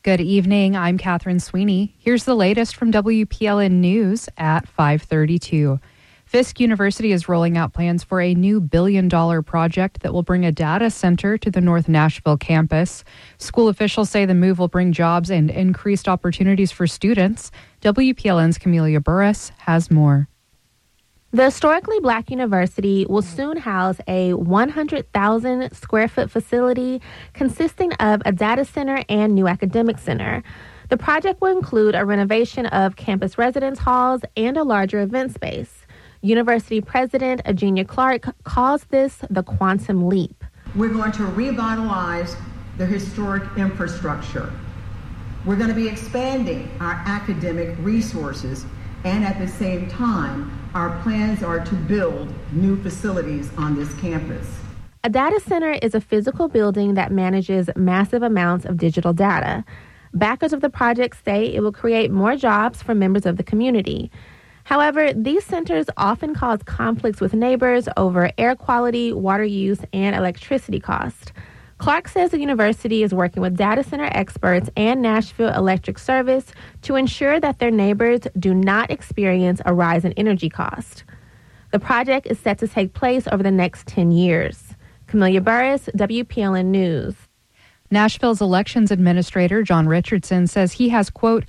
Good evening. I'm Catherine Sweeney. Here's the latest from WPLN News at 5:32. Fisk University is rolling out plans for a new $1 billion project that will bring a data center to the North Nashville campus. School officials say the move will bring jobs and increased opportunities for students. WPLN's Camelia Burris has more. The historically black university will soon house a 100,000 square foot facility consisting of a data center and new academic center. The project will include a renovation of campus residence halls and a larger event space. University President Eugenia Clark calls this the quantum leap. We're going to revitalize the historic infrastructure. We're going to be expanding our academic resources, and at the same time, our plans are to build new facilities on this campus. A data center is a physical building that manages massive amounts of digital data. Backers of the project say it will create more jobs for members of the community. However, these centers often cause conflicts with neighbors over air quality, water use, and electricity cost. Clark says the university is working with data center experts and Nashville Electric Service to ensure that their neighbors do not experience a rise in energy cost. The project is set to take place over the next 10 years. Camelia Burris, WPLN News. Nashville's elections administrator, John Richardson, says he has, quote,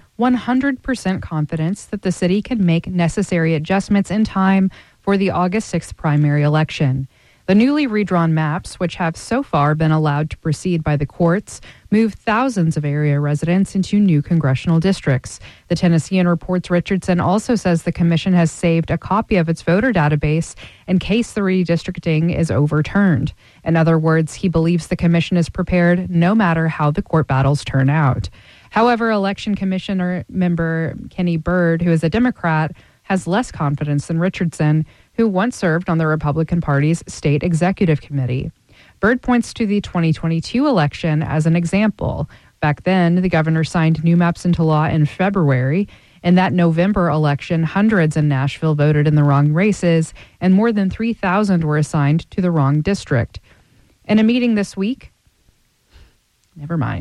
100% confidence that the city can make necessary adjustments in time for the August 6th primary election. The newly redrawn maps, which have so far been allowed to proceed by the courts, move thousands of area residents into new congressional districts. The Tennessean reports Richardson also says the commission has saved a copy of its voter database in case the redistricting is overturned. In other words, he believes the commission is prepared no matter how the court battles turn out. However, Election Commissioner member Kenny Byrd, who is a Democrat, has less confidence than Richardson, who once served on the Republican Party's state executive committee. Byrd points to the 2022 election as an example. Back then, the governor signed new maps into law in February. In that November election, hundreds in Nashville voted in the wrong races, and more than 3,000 were assigned to the wrong district. In a meeting this week, never mind.